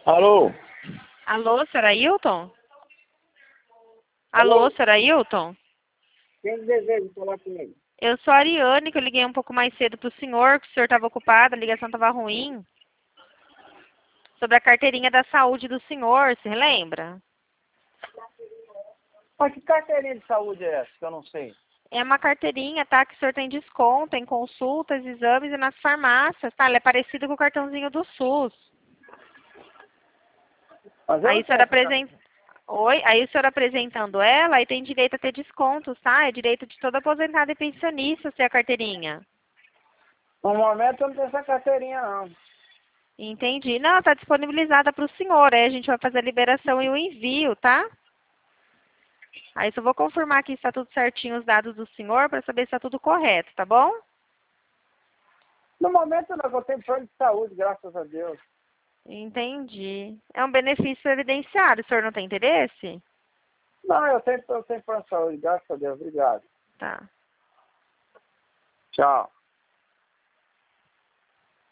Alô? Alô, senhor Ailton? Alô? Alô, senhor Ailton? Quem deseja falar comigo? Eu sou a Ariane, que eu liguei um pouco mais cedo pro senhor, que o senhor estava ocupado, a ligação estava ruim. Sobre a carteirinha da saúde do senhor, se lembra? Mas que carteirinha de saúde é essa que eu não sei? É uma carteirinha, tá? Que o senhor tem desconto em consultas, exames e nas farmácias, tá? Ela é parecida com o cartãozinho do SUS. Mas eu Aí não o senhor tenho essa carteirinha. apresenta... Oi? Aí o senhor apresentando ela, aí tem direito a ter descontos, tá? É direito de todo aposentado e pensionista ser a carteirinha. No momento eu não tenho essa carteirinha não. Entendi. Não, tá disponibilizada para o senhor. Aí a gente vai fazer a liberação e o envio, tá? Aí só vou confirmar que está tudo certinho os dados do senhor para saber se está tudo correto, tá bom? No momento não, eu tenho plano de saúde, graças a Deus. Entendi. É um benefício previdenciário. O senhor não tem interesse? Não, eu tenho plano de saúde, graças a Deus. Obrigado. Tá. Tchau.